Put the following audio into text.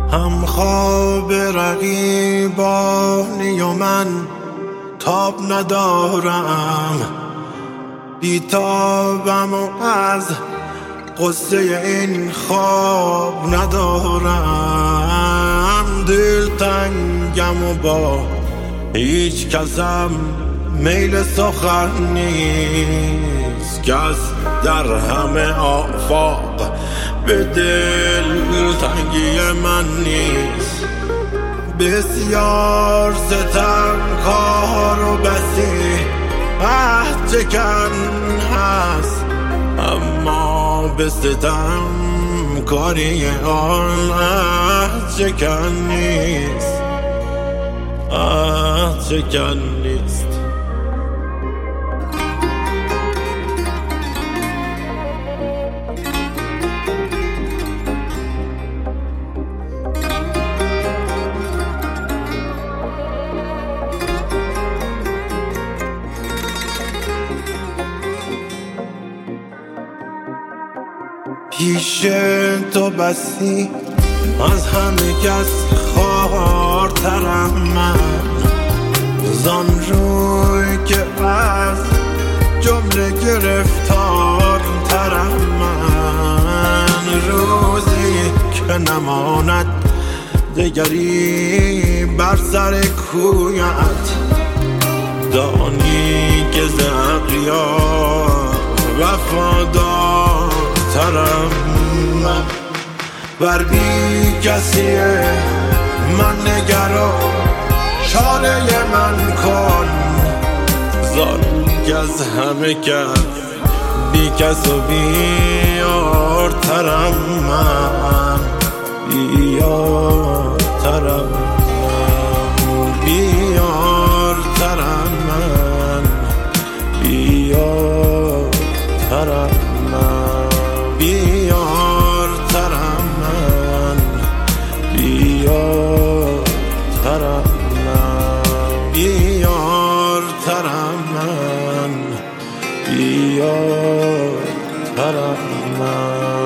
هم خواب رقیبانی و من تاب ندارم، بیتابم و از قصه این خواب ندارم. دلتنگم و با هیچ کسم میل سخن نیست، کس در همه آفاق به دلتنگی من نیست. بسیار ستمکار و بسی عهد چکن هست، اما به ستم کاری آن عهد چکن نیست، عهد چکن نیست. پیش تو بسی از همه کس خوارترم من، زان روی که از جمله گرفتارترم من. روزی که نماند دگری بر سر کویت، دانی که ز اغیار وفادارترم من. بر بی کسی من نگرا، چاره من کن، زان که از همه کس بی کس و بیارترم من، بیارترم من، بیارترم من، بیارترم من، بیارترم من، بیارترم من، بیارترم من، بیارترم من.